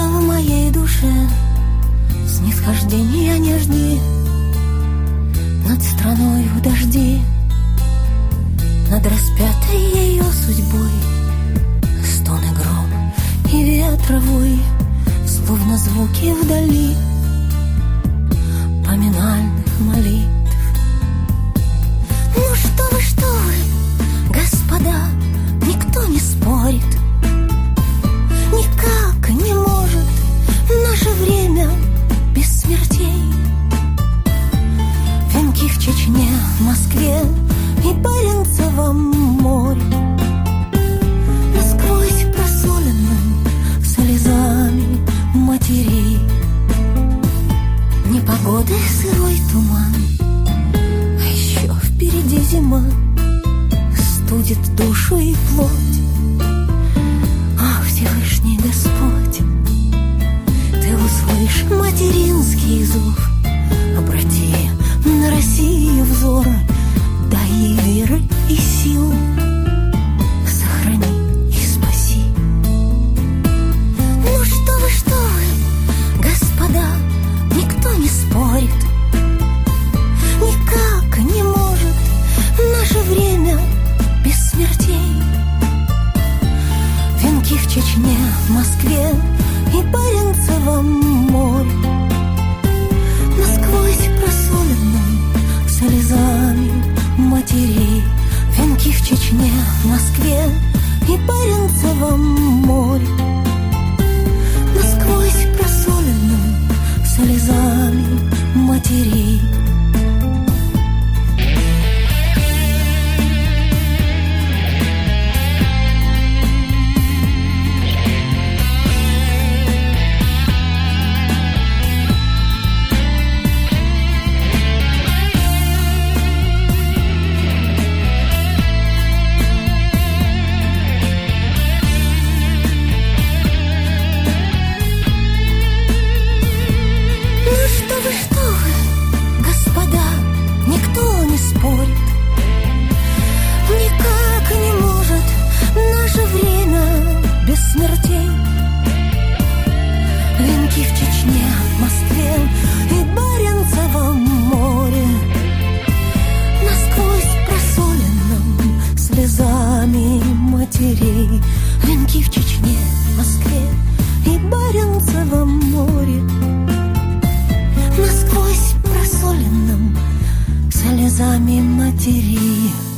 в моей душе снисхождения не жди. Над страною дожди, над распятой ее судьбой стон и гром и ветровой, словно звуки вдали поминальных молитв. Ну что вы, господа, никто не спорит, никак не может наше время без смертей. Венки в Чечне, в Москве и Баренцевом море, насквозь просоленным слезами матерей. Непогоды, сырой туман, а еще впереди зима студит душу и плоть. Ах, Всевышний Господь, Ты услышь материнский зов, обрати на Россию взор, дай ей веры и сил, сохрани и спаси. Ну что вы, господа, никто не спорит, никак не может наше время без смертей. Венки в Чечне, в Москве и Баренцевом море, насквозь просоленным слезами матерей. Венки в Чечне, в Москве и Баренцевом море, насквозь просоленным слезами матерей. Смертей. Венки в Чечне, в Москве и Баренцевом море, насквозь просоленным слезами матерей. Венки в Чечне, в Москве и Баренцевом море, насквозь просоленным слезами матерей.